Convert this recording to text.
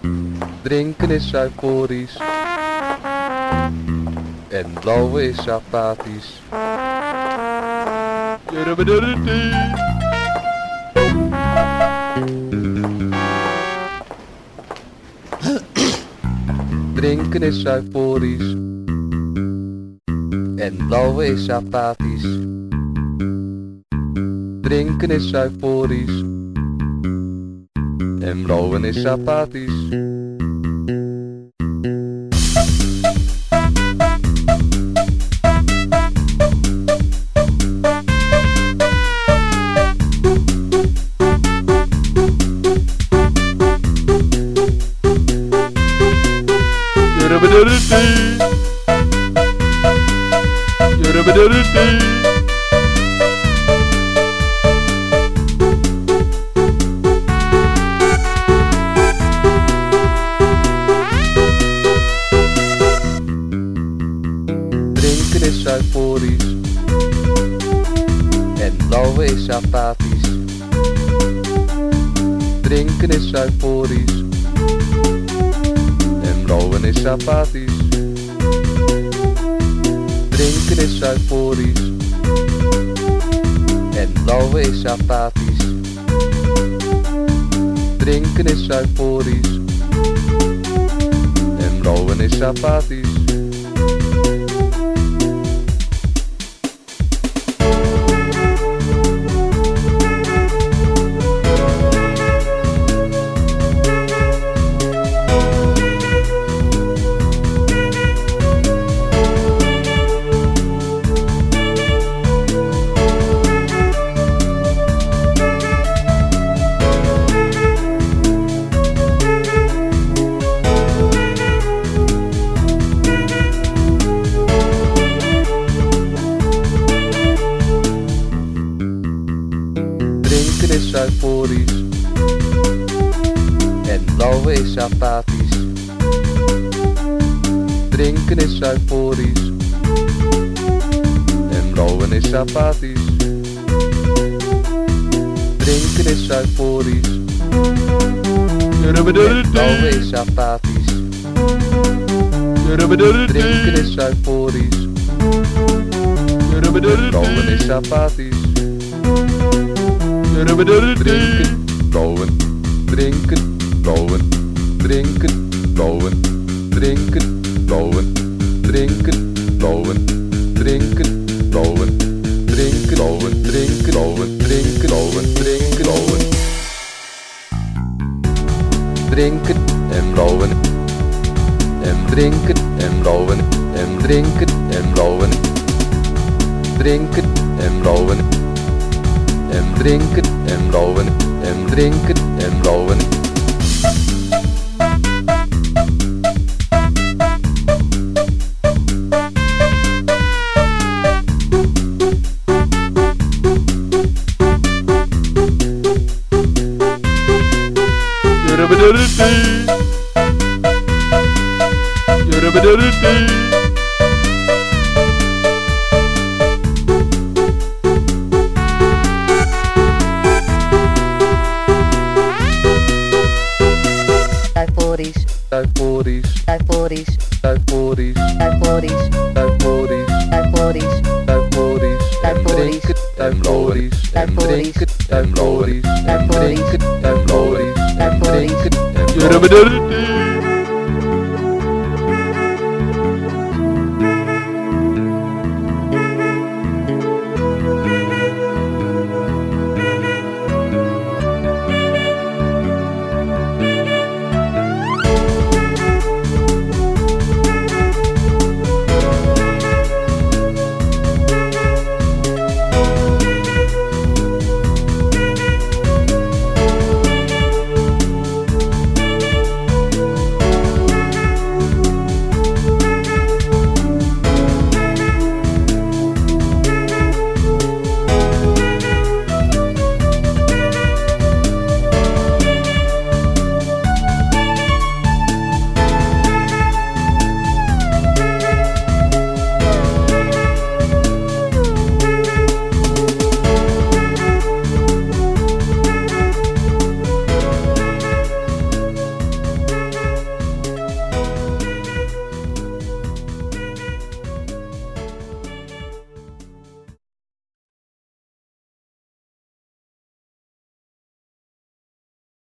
Drinken is euforisch. En blauwe is apathisch. Drinken is euforisch. En blauwe is apathisch. Drinken is euforisch. En blauwe is apathisch. Drinken is euforisch. En blauwe is apathisch. Drinken is euforisch. En blauwe is apathisch. Drinken is euforisch. En blauwe is apathisch. Drinken is euforisch. En blauwe is apathisch. Drinken is euforisch. En blauwe is apathisch. Drinken is euforisch. En blauwe is apathisch. Drinken is euforisch. En blauwe is apathisch. Drinken is euforisch. En blauwe is apathisch. Drinken, blauwen, drinken, blauwen, drinken, blauwen, drinken, blauwen, drinken, blauwen, drinken, blauwen, drinken, blauwen, drinken, blauwen, drinken, blauwen, drinken, blauwen. Drinken en blauwen. En drinken en blauwen. En drinken en blauwen. Drinken en blauwen. En drinken en blauwen. En drinken en blauwen. Euforisch, euforisch, euforisch, euforisch, euforisch, euforisch, euforisch, en drinken en blauwerisch, en drinken en blauwerisch, en drinken en blauwerisch, en drinken en blauwerisch.